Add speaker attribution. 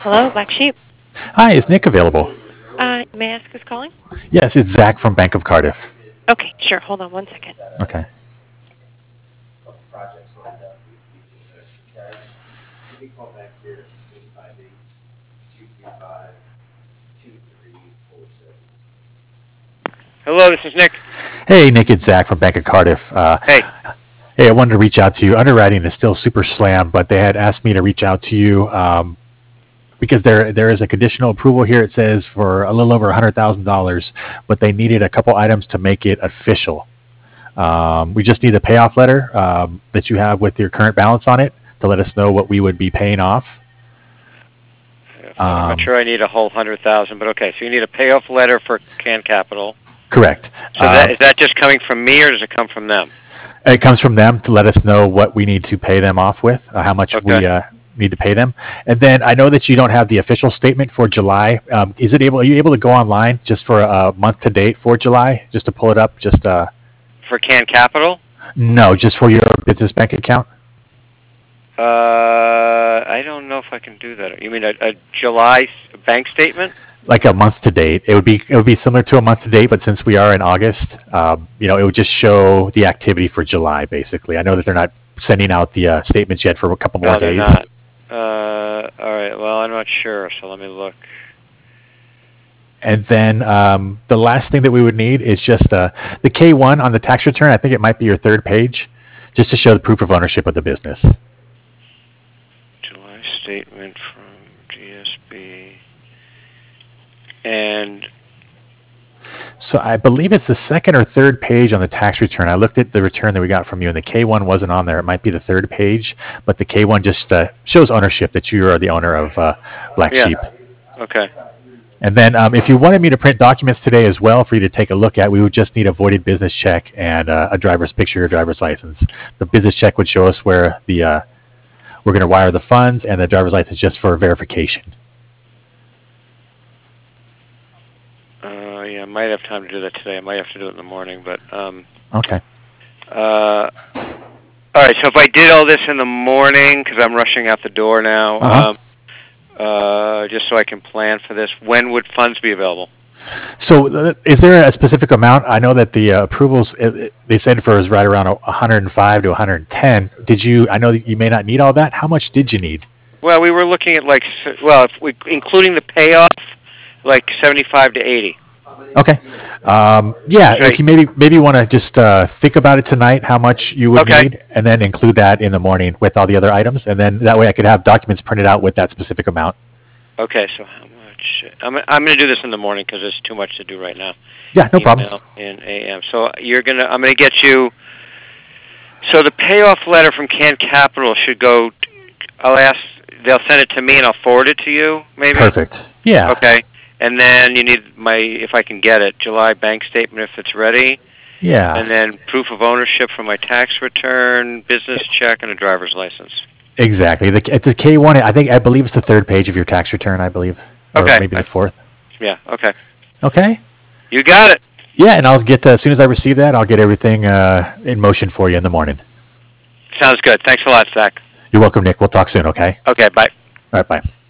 Speaker 1: Hello, Black Sheep.
Speaker 2: Hi, is Nick available?
Speaker 1: May I ask who's calling?
Speaker 2: Yes, it's Zach from Bank of Cardiff.
Speaker 1: Okay, sure. Hold on one second.
Speaker 2: Okay.
Speaker 3: Hello, this is Nick.
Speaker 2: Hey, Nick, it's Zach from Bank of Cardiff.
Speaker 3: Hey.
Speaker 2: Hey, I wanted to reach out to you. Underwriting is still super slammed, but they had asked me to reach out to you because there is a conditional approval here. It says for a little over $100,000, but they needed a couple items to make it official. We just need a payoff letter that you have with your current balance on it to let us know what we would be paying off.
Speaker 3: I'm not sure I need a whole 100,000, but okay. So you need a payoff letter for Can Capital.
Speaker 2: Correct.
Speaker 3: So is that just coming from me, or does it come from them?
Speaker 2: It comes from them to let us know what we need to pay them off with, how much we need to pay them. And then I know that you don't have the official statement for July. Are you able to go online just for a month to date for July, just to pull it up?
Speaker 3: For Can Capital?
Speaker 2: No, just for your business bank account.
Speaker 3: I don't know if I can do that. You mean a July bank statement?
Speaker 2: Like a month to date. It would be similar to a month to date, but since we are in August, it would just show the activity for July, basically. I know that they're not sending out the statements yet for a couple more days.
Speaker 3: They're not. All right. Well, I'm not sure, so let me look.
Speaker 2: And then the last thing that we would need is just the K-1 on the tax return. I think it might be your third page, just to show the proof of ownership of the business.
Speaker 3: July statement from GSB. And
Speaker 2: so I believe it's the second or third page on the tax return. I looked at the return that we got from you, and the K-1 wasn't on there. It might be the third page, but the K-1 just shows ownership, that you are the owner of Black Sheep.
Speaker 3: Okay.
Speaker 2: And then if you wanted me to print documents today as well for you to take a look at, we would just need a voided business check and a driver's picture or driver's license. The business check would show us where we're going to wire the funds, and the driver's license just for verification.
Speaker 3: Yeah, I might have time to do that today. I might have to do it in the morning, but
Speaker 2: okay.
Speaker 3: All right. So if I did all this in the morning, because I'm rushing out the door now, just so I can plan for this, when would funds be available?
Speaker 2: So is there a specific amount? I know that the approvals they said for is right around 105 to 110. I know that you may not need all that. How much did you need?
Speaker 3: Well, we were looking at including the payoff, like 75 to 80.
Speaker 2: Okay. If you maybe want to just think about it tonight, how much you would need, and then include that in the morning with all the other items, and then that way I could have documents printed out with that specific amount.
Speaker 3: Okay, so how much? I'm going to do this in the morning because there's too much to do right now.
Speaker 2: Yeah, no problem.
Speaker 3: In AM. So I'm going to get you. So the payoff letter from Can Capital should go. They'll send it to me and I'll forward it to you. Maybe.
Speaker 2: Perfect. Yeah.
Speaker 3: Okay. And then you need if I can get it, July bank statement if it's ready.
Speaker 2: Yeah.
Speaker 3: And then proof of ownership for my tax return, business check, and a driver's license.
Speaker 2: Exactly. The K-1, I believe it's the third page of your tax return, I believe. Or maybe the fourth.
Speaker 3: Yeah, okay.
Speaker 2: Okay.
Speaker 3: You got it.
Speaker 2: Yeah, and I'll get, as soon as I receive that, I'll get everything in motion for you in the morning.
Speaker 3: Sounds good. Thanks a lot, Zach.
Speaker 2: You're welcome, Nick. We'll talk soon, okay?
Speaker 3: Okay, bye.
Speaker 2: All right, bye.